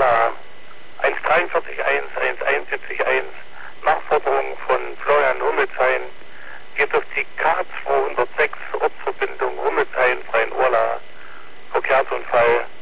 Freien-Urla 1431171 Nachforderung von Florian Hummelsheim geht auf die K206 Ortsverbindung Hummelsheim Freien-Urla. Verkehrsunfall